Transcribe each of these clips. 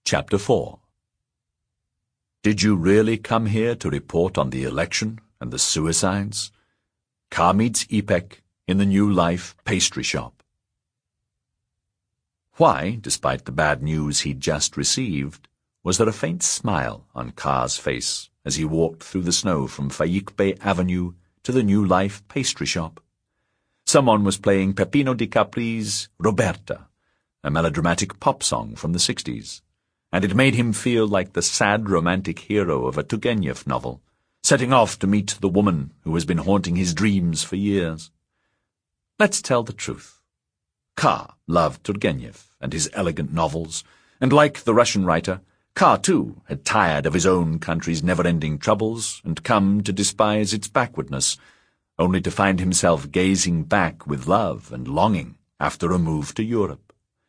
Chapter 4. Did you really come here to report on the election and the suicides? Car meets Ipek in the New Life pastry shop. Why, despite the bad news he'd just received, was there a faint smile on Car's face as he walked through the snow from Fayikbe Avenue to the New Life pastry shop? Someone was playing Peppino di Capri's Roberta, a melodramatic pop song from the 60s, and it made him feel like the sad romantic hero of a Turgenev novel, setting off to meet the woman who has been haunting his dreams for years. Let's tell the truth. Car loved Turgenev and his elegant novels, and like the Russian writer, Car too had tired of his own country's never-ending troubles and come to despise its backwardness, only to find himself gazing back with love and longing after a move to Europe.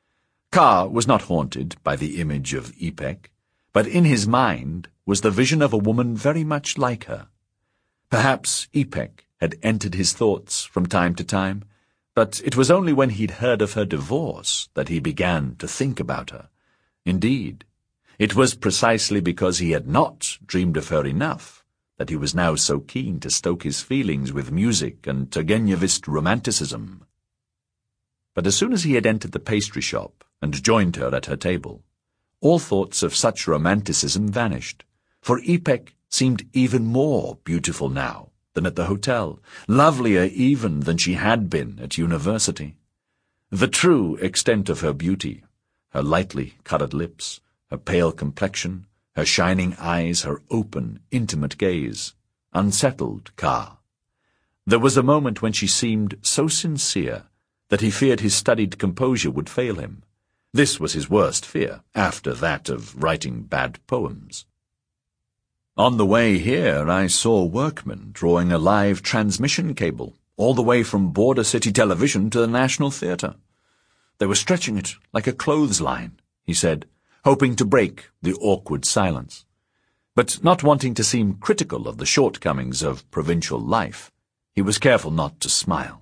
Car was not haunted by the image of Ipek, but in his mind was the vision of a woman very much like her. Perhaps Ipek had entered his thoughts from time to time, but it was only when he'd heard of her divorce that he began to think about her. Indeed, it was precisely because he had not dreamed of her enough that he was now so keen to stoke his feelings with music and Turgenevist romanticism. But as soon as he had entered the pastry shop and joined her at her table, all thoughts of such romanticism vanished, for Ipek seemed even more beautiful now than at the hotel, lovelier even than she had been at university. The true extent of her beauty, her lightly coloured lips, her pale complexion, her shining eyes, her open, intimate gaze, unsettled Car. There was a moment when she seemed so sincere that he feared his studied composure would fail him. This was his worst fear, after that of writing bad poems. On the way here I saw workmen drawing a live transmission cable, all the way from Border City Television to the National Theatre. They were stretching it like a clothesline, he said, hoping to break the awkward silence. But not wanting to seem critical of the shortcomings of provincial life, he was careful not to smile.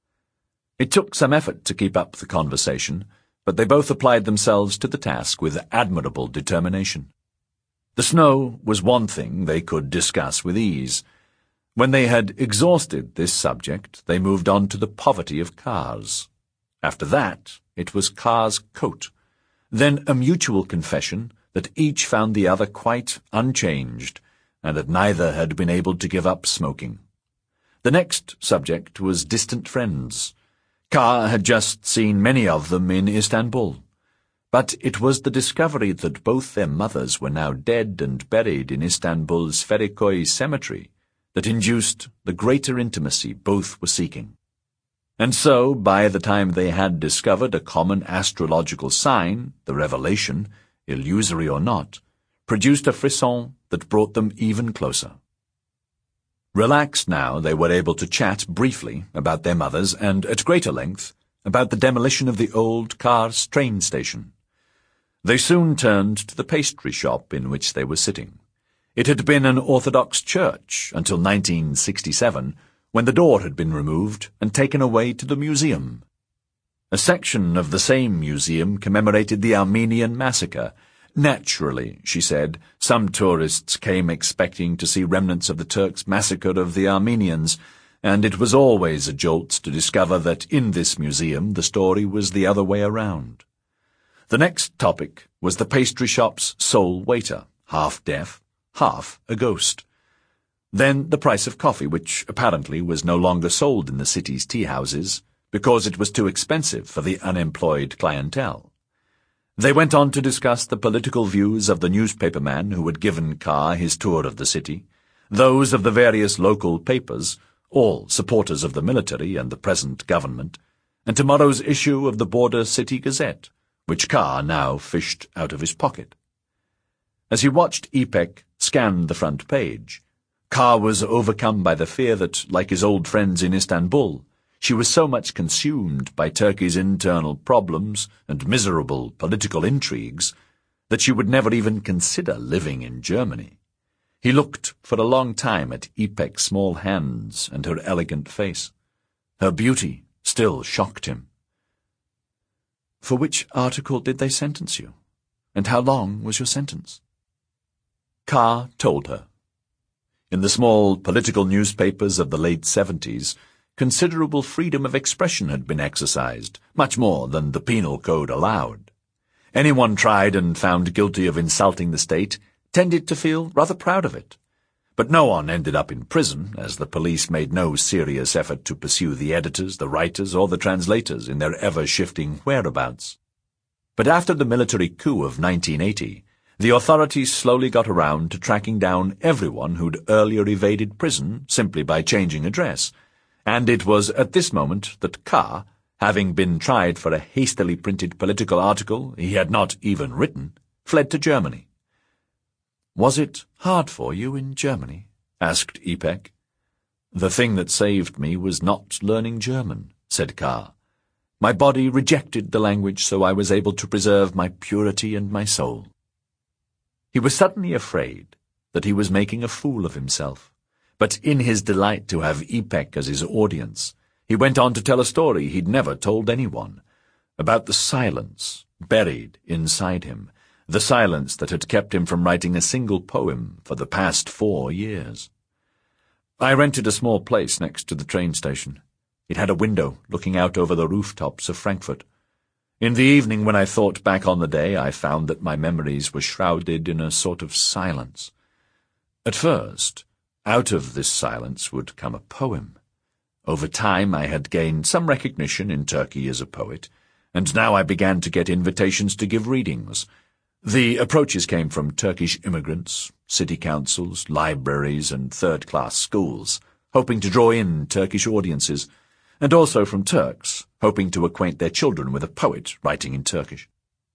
It took some effort to keep up the conversation, but they both applied themselves to the task with admirable determination. The snow was one thing they could discuss with ease. When they had exhausted this subject, they moved on to the poverty of Car's. After that, it was Car's coat, then a mutual confession that each found the other quite unchanged, and that neither had been able to give up smoking. The next subject was distant friends. Car had just seen many of them in Istanbul, but it was the discovery that both their mothers were now dead and buried in Istanbul's Feriköy cemetery that induced the greater intimacy both were seeking. And so, by the time they had discovered a common astrological sign, the revelation, illusory or not, produced a frisson that brought them even closer. Relaxed now, they were able to chat briefly about their mothers and, at greater length, about the demolition of the old Car's train station. They soon turned to the pastry shop in which they were sitting. It had been an Orthodox church until 1967, when the door had been removed and taken away to the museum. A section of the same museum commemorated the Armenian massacre. Naturally, she said, some tourists came expecting to see remnants of the Turks' massacre of the Armenians, and it was always a jolt to discover that in this museum the story was the other way around. The next topic was the pastry shop's sole waiter, half deaf, half a ghost. Then the price of coffee, which apparently was no longer sold in the city's tea-houses, because it was too expensive for the unemployed clientele. They went on to discuss the political views of the newspaperman who had given Car his tour of the city, those of the various local papers, all supporters of the military and the present government, and tomorrow's issue of the Border City Gazette, which Car now fished out of his pocket. As he watched Ipek scan the front page, Car was overcome by the fear that, like his old friends in Istanbul, she was so much consumed by Turkey's internal problems and miserable political intrigues that she would never even consider living in Germany. He looked for a long time at Ipek's small hands and her elegant face. Her beauty still shocked him. "For which article did they sentence you?" And how long was your sentence?" Carr told her. In the small political newspapers of the late 70s, considerable freedom of expression had been exercised, much more than the penal code allowed. Anyone tried and found guilty of insulting the state tended to feel rather proud of it. But no one ended up in prison, as the police made no serious effort to pursue the editors, the writers, or the translators in their ever-shifting whereabouts. But after the military coup of 1980, the authorities slowly got around to tracking down everyone who'd earlier evaded prison simply by changing address, and it was at this moment that Carr, having been tried for a hastily printed political article he had not even written, fled to Germany. "Was it hard for you in Germany?" asked Ipek. "The thing that saved me was not learning German," said Carr. "My body rejected the language, so I was able to preserve my purity and my soul." He was suddenly afraid that he was making a fool of himself, but in his delight to have Ipek as his audience, he went on to tell a story he'd never told anyone, about the silence buried inside him, the silence that had kept him from writing a single poem for the past 4 years. "I rented a small place next to the train station. It had a window looking out over the rooftops of Frankfurt. In the evening, when I thought back on the day, I found that my memories were shrouded in a sort of silence. At first, out of this silence would come a poem. Over time I had gained some recognition in Turkey as a poet, and now I began to get invitations to give readings. The approaches came from Turkish immigrants, city councils, libraries, and third-class schools, hoping to draw in Turkish audiences, and also from Turks, hoping to acquaint their children with a poet writing in Turkish.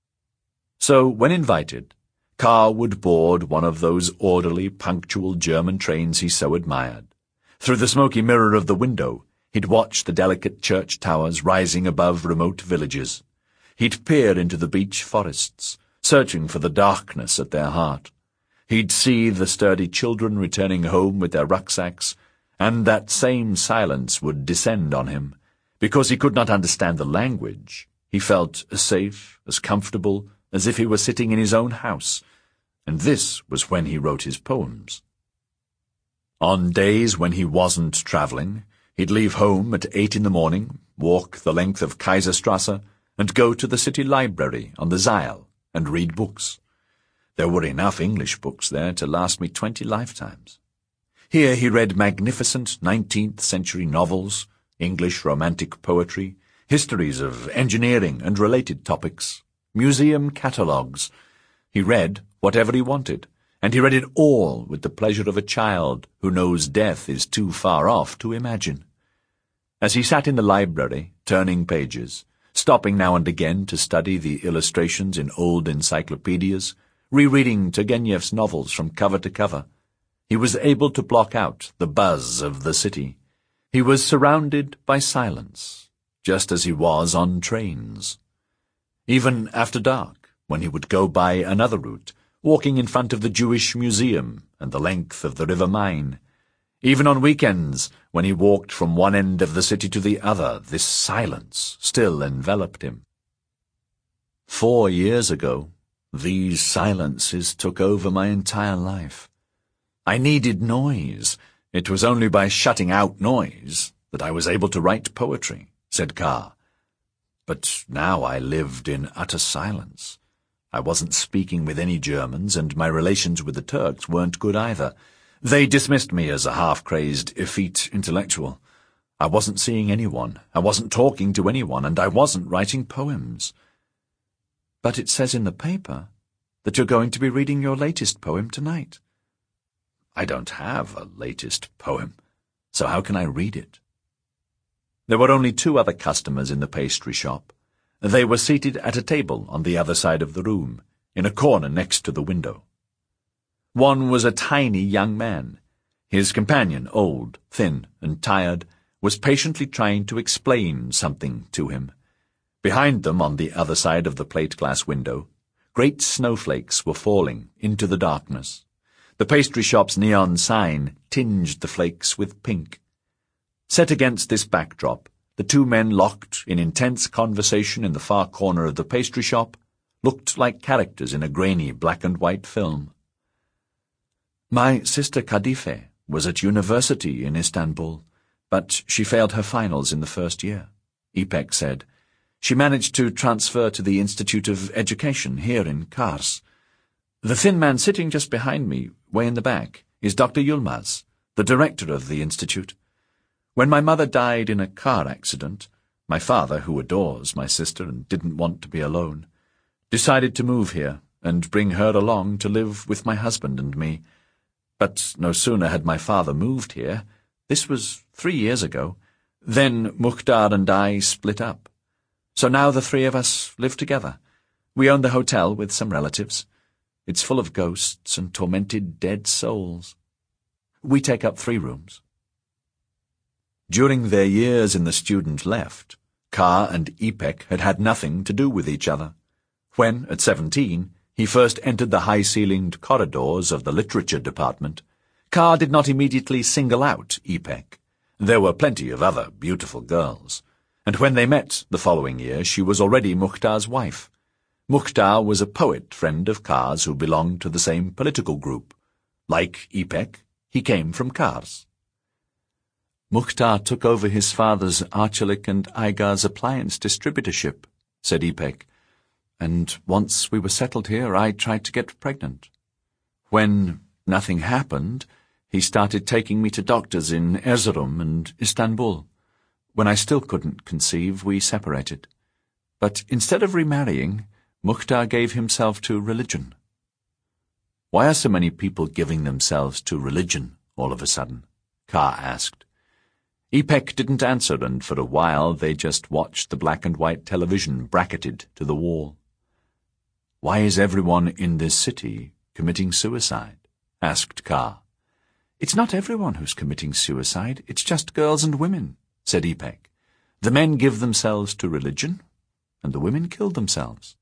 So, when invited, Carr would board one of those orderly, punctual German trains he so admired. Through the smoky mirror of the window, he'd watch the delicate church towers rising above remote villages. He'd peer into the beech forests, searching for the darkness at their heart. He'd see the sturdy children returning home with their rucksacks, and that same silence would descend on him. Because he could not understand the language, he felt as safe, as comfortable, as if he were sitting in his own house, and this was when he wrote his poems. On days when he wasn't travelling, he'd leave home at 8 in the morning, walk the length of Kaiserstrasse, and go to the city library on the Zeil and read books. There were enough English books there to last me 20 lifetimes. Here he read magnificent 19th-century novels, English romantic poetry, histories of engineering and related topics, museum catalogues. He read whatever he wanted, and he read it all with the pleasure of a child who knows death is too far off to imagine. As he sat in the library, turning pages, stopping now and again to study the illustrations in old encyclopedias, rereading Turgenev's novels from cover to cover, he was able to block out the buzz of the city. He was surrounded by silence, just as he was on trains. Even after dark, when he would go by another route, walking in front of the Jewish Museum and the length of the River Main. Even on weekends, when he walked from one end of the city to the other, this silence still enveloped him. 4 years ago, these silences took over my entire life. I needed noise. It was only by shutting out noise that I was able to write poetry, said Carr. But now I lived in utter silence. I wasn't speaking with any Germans, and my relations with the Turks weren't good either. They dismissed me as a half-crazed, effete intellectual. I wasn't seeing anyone, I wasn't talking to anyone, and I wasn't writing poems. But it says in the paper that you're going to be reading your latest poem tonight. I don't have a latest poem, so how can I read it? There were only 2 other customers in the pastry shop. They were seated at a table on the other side of the room, in a corner next to the window. One was a tiny young man. His companion, old, thin, and tired, was patiently trying to explain something to him. Behind them, on the other side of the plate-glass window, great snowflakes were falling into the darkness. The pastry shop's neon sign tinged the flakes with pink. Set against this backdrop, the 2 men locked in intense conversation in the far corner of the pastry shop looked like characters in a grainy black-and-white film. My sister Kadife was at university in Istanbul, but she failed her finals in the first year, İpek said. She managed to transfer to the Institute of Education here in Kars. The thin man sitting just behind me, way in the back, is Dr. Yilmaz, the director of the institute. When my mother died in a car accident, my father, who adores my sister and didn't want to be alone, decided to move here and bring her along to live with my husband and me. But no sooner had my father moved here, this was 3 years ago, then Mukhtar and I split up. So now the three of us live together. We own the hotel with some relatives. It's full of ghosts and tormented dead souls. We take up 3 rooms. During their years in the student left, Ka and İpek had had nothing to do with each other. When, at 17, he first entered the high-ceilinged corridors of the literature department, Ka did not immediately single out İpek. There were plenty of other beautiful girls, and when they met the following year she was already Mukhtar's wife. Mukhtar was a poet friend of Ka's who belonged to the same political group. Like İpek, he came from Kars. Mukhtar took over his father's Arçelik and Aygaz appliance distributorship, said İpek, and once we were settled here I tried to get pregnant. When nothing happened, he started taking me to doctors in Erzurum and Istanbul. When I still couldn't conceive, we separated. But instead of remarrying, Mukhtar gave himself to religion. Why are so many people giving themselves to religion all of a sudden? Ka asked. İpek didn't answer, and for a while they just watched the black-and-white television bracketed to the wall. Why is everyone in this city committing suicide? Asked Ka. It's not everyone who's committing suicide, it's just girls and women, said İpek. The men give themselves to religion, and the women kill themselves.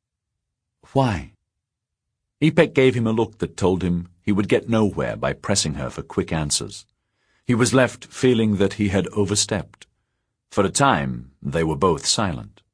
Why? İpek gave him a look that told him he would get nowhere by pressing her for quick answers. He was left feeling that he had overstepped. For a time, they were both silent.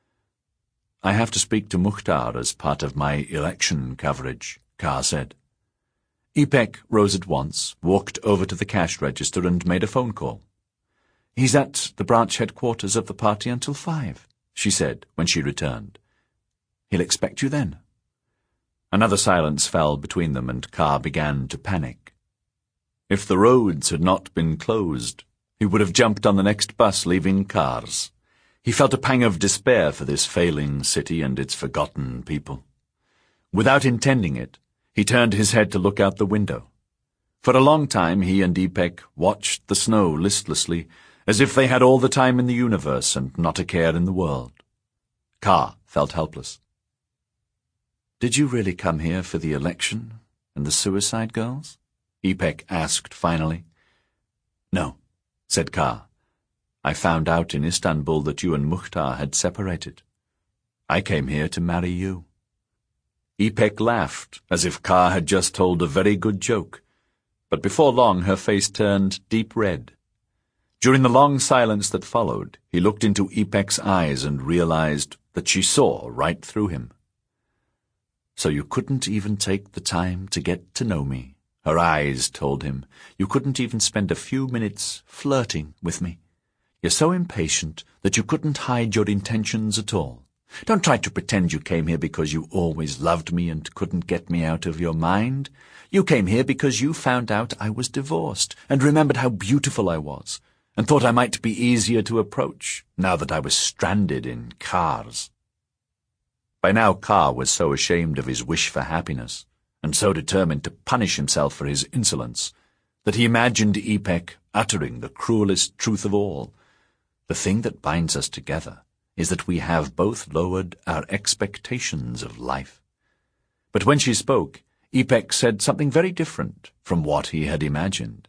I have to speak to Mukhtar as part of my election coverage, Ka said. İpek rose at once, walked over to the cash register and made a phone call. He's at the branch headquarters of the party until 5, she said when she returned. He'll expect you then. Another silence fell between them, and Ka began to panic. If the roads had not been closed, he would have jumped on the next bus leaving Kars. He felt a pang of despair for this failing city and its forgotten people. Without intending it, he turned his head to look out the window. For a long time he and İpek watched the snow listlessly, as if they had all the time in the universe and not a care in the world. Ka felt helpless. Did you really come here for the election and the suicide girls? İpek asked finally. No, said Ka. I found out in Istanbul that you and Mukhtar had separated. I came here to marry you. İpek laughed, as if Ka had just told a very good joke, but before long her face turned deep red. During the long silence that followed, he looked into İpek's eyes and realized that she saw right through him. So you couldn't even take the time to get to know me, her eyes told him. You couldn't even spend a few minutes flirting with me. You're so impatient that you couldn't hide your intentions at all. Don't try to pretend you came here because you always loved me and couldn't get me out of your mind. You came here because you found out I was divorced and remembered how beautiful I was, and thought I might be easier to approach now that I was stranded in Kars. By now Ka was so ashamed of his wish for happiness, and so determined to punish himself for his insolence, that he imagined İpek uttering the cruelest truth of all. The thing that binds us together is that we have both lowered our expectations of life. But when she spoke, İpek said something very different from what he had imagined.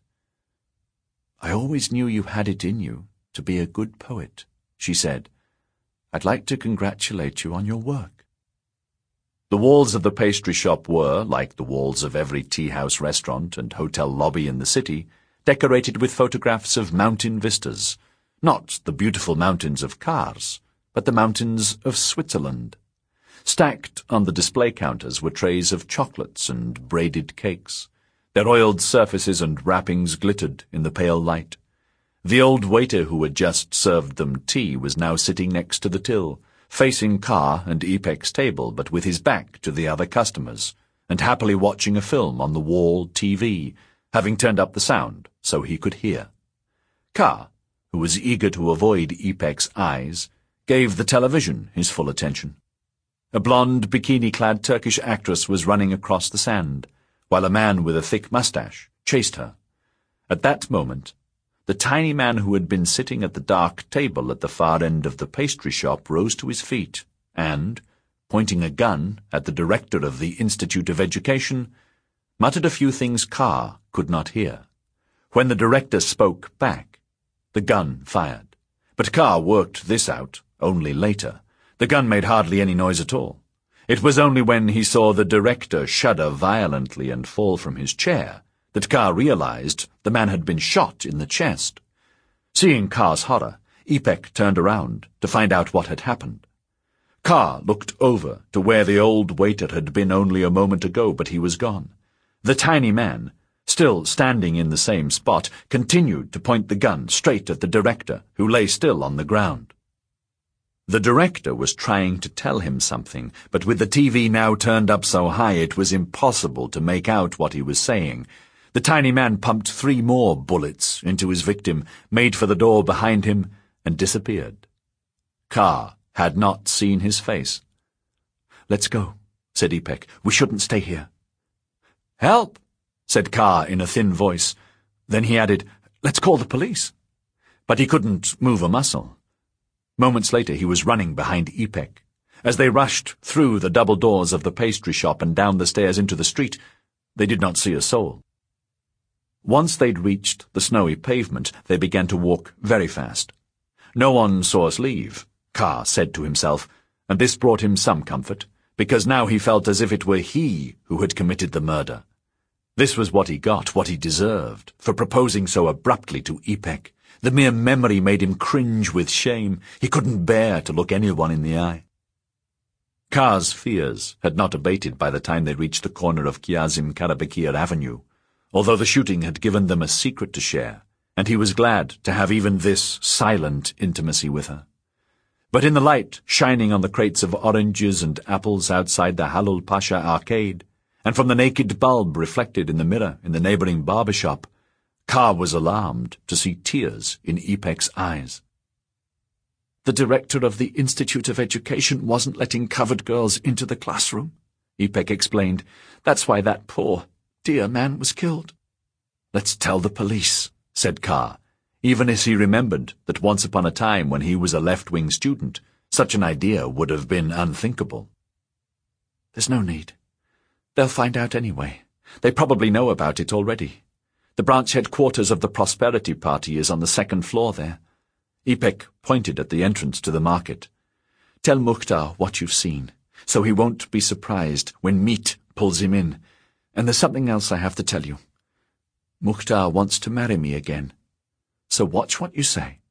I always knew you had it in you to be a good poet, she said. I'd like to congratulate you on your work. The walls of the pastry shop were, like the walls of every tea-house restaurant and hotel lobby in the city, decorated with photographs of mountain vistas, not the beautiful mountains of Kars, but the mountains of Switzerland. Stacked on the display counters were trays of chocolates and braided cakes. Their oiled surfaces and wrappings glittered in the pale light. The old waiter who had just served them tea was now sitting next to the till, facing Kaa and Ipek's table but with his back to the other customers, and happily watching a film on the wall TV, having turned up the sound so he could hear. Kaa, who was eager to avoid Ipek's eyes, gave the television his full attention. A blonde, bikini-clad Turkish actress was running across the sand, while a man with a thick mustache chased her. At that moment, the tiny man who had been sitting at the dark table at the far end of the pastry shop rose to his feet and, pointing a gun at the director of the Institute of Education, muttered a few things Kaa could not hear. When the director spoke back, the gun fired. But Kaa worked this out only later. The gun made hardly any noise at all. It was only when he saw the director shudder violently and fall from his chair that Kaa realized the man had been shot in the chest. Seeing Kaa's horror, Ipek turned around to find out what had happened. Kaa looked over to where the old waiter had been only a moment ago, but he was gone. The tiny man, still standing in the same spot, continued to point the gun straight at the director, who lay still on the ground. The director was trying to tell him something, but with the TV now turned up so high it was impossible to make out what he was saying. The tiny man pumped 3 more bullets into his victim, made for the door behind him, and disappeared. Kaa had not seen his face. "Let's go," said Ipek. "We shouldn't stay here." "Help," said Kaa in a thin voice. Then he added, "Let's call the police." But he couldn't move a muscle. Moments later he was running behind Ipek. As they rushed through the double doors of the pastry shop and down the stairs into the street, they did not see a soul. Once they'd reached the snowy pavement, they began to walk very fast. "No one saw us leave," Kaa said to himself, and this brought him some comfort, because now he felt as if it were he who had committed the murder. This was what he got, what he deserved, for proposing so abruptly to Ipek. The mere memory made him cringe with shame. He couldn't bear to look anyone in the eye. Kaa's fears had not abated by the time they reached the corner of Kazım Karabekir Avenue, although the shooting had given them a secret to share, and he was glad to have even this silent intimacy with her. But in the light shining on the crates of oranges and apples outside the Halul Pasha arcade, and from the naked bulb reflected in the mirror in the neighboring barber shop, Kaa was alarmed to see tears in Ipek's eyes. "The director of the Institute of Education wasn't letting covered girls into the classroom," Ipek explained. "That's why that poor, dear man was killed." "Let's tell the police," said Kaa, even as he remembered that once upon a time when he was a left-wing student, such an idea would have been unthinkable. "There's no need. They'll find out anyway. They probably know about it already. The branch headquarters of the Prosperity Party is on the 2nd floor there." Ipek pointed at the entrance to the market. "Tell Mukhtar what you've seen, so he won't be surprised when Meet pulls him in. And there's something else I have to tell you. Mukhtar wants to marry me again, so watch what you say."